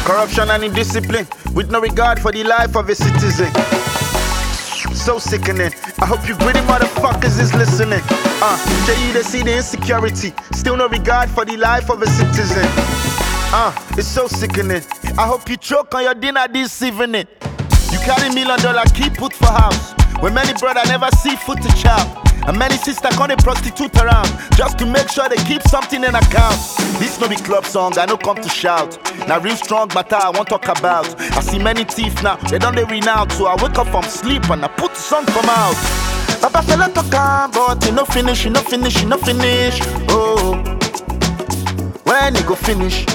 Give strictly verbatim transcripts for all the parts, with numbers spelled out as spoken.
Corruption and indiscipline, with no regard for the life of a citizen. So sickening. I hope you greedy motherfuckers is listening. Uh, J E they see the insecurity, still no regard for the life of a citizen. Uh, it's so sickening. I hope you choke on your dinner this evening. You carry million dollar key put for house, when many brother never see food to chow, and many sister call a prostitute around just to make sure they keep something in account. This no be club song, I no come to shout. Now real strong matter I won't talk about. I see many thief now, they don't they renounce. So I wake up from sleep and I put the song from out. Papa fella talk but he no finish, he no finish, he no finish. Oh, when he go finish?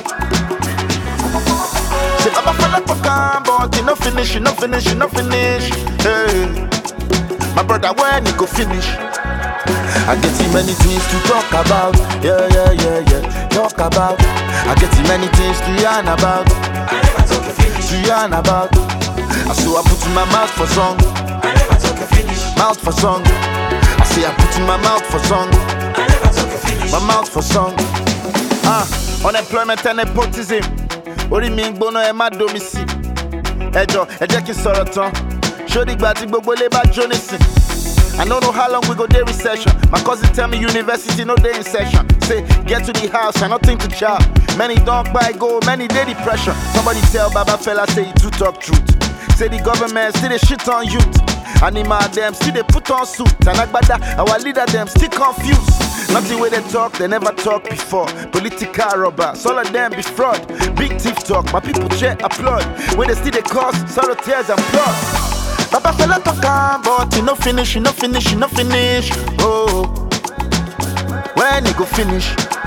Say Papa fella talk but he no finish, he no finish, he no finish. Hey, my brother when he go finish? I get too many things to talk about. Yeah, yeah, yeah, yeah. Talk about. I get too many things to yarn about. I never talk a finish. To yarn about. I so I put in my mouth for song. I never talk a finish. Mouth for song. I say I put in my mouth for song. I never talk a finish. My mouth for song. Ah, unemployment and nepotism. Ori mi ngbono e ma domisi. Ejo, e je ki sọ̀rọ̀ tán. Show the gbati gbogbo le ba jo nisin. I don't know how long we go day recession. My cousin tell me university no day in session. Say get to the house and nothing to job. Many don't buy gold, many day depression. Somebody tell Baba fella say he too talk truth. Say the government still they shit on youth. Animal them still they put on suit. And Agbada, our leader them still confused. Nothing where they talk, they never talk before. Political robbers, all of them be fraud. Big thief talk, my people cheer applaud. When they still they cause sorrow, tears and blood. Papa fella talk but he no finish, he no finish, he no finish. Oh, when he go finish?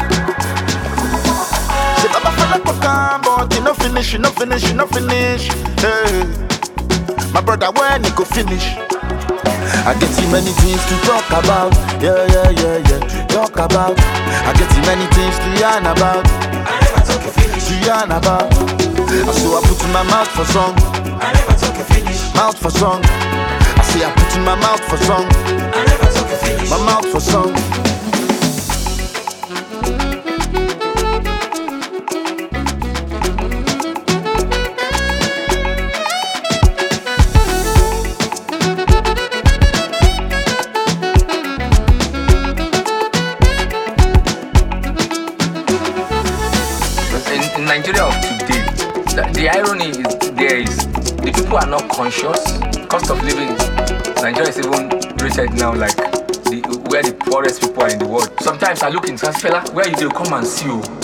Say Papa fella talk but he no finish, he no finish, he no finish. Hey, my brother when he go finish? I get too many things to talk about. Yeah, yeah, yeah, yeah. Talk about. I get too many things to yarn about. I never talk a finish. To yarn about. So I put in my mouth for song. I never talk a finish. Mouth for song. I say I put in my mouth for song. I never talk a finish. My mouth for song. In, in Nigeria of today, the, the irony is there is the people are not conscious. Cost of living, Nigeria is even rated now like the, where the poorest people are in the world. Sometimes I look in Sasfela, where you do come and see you.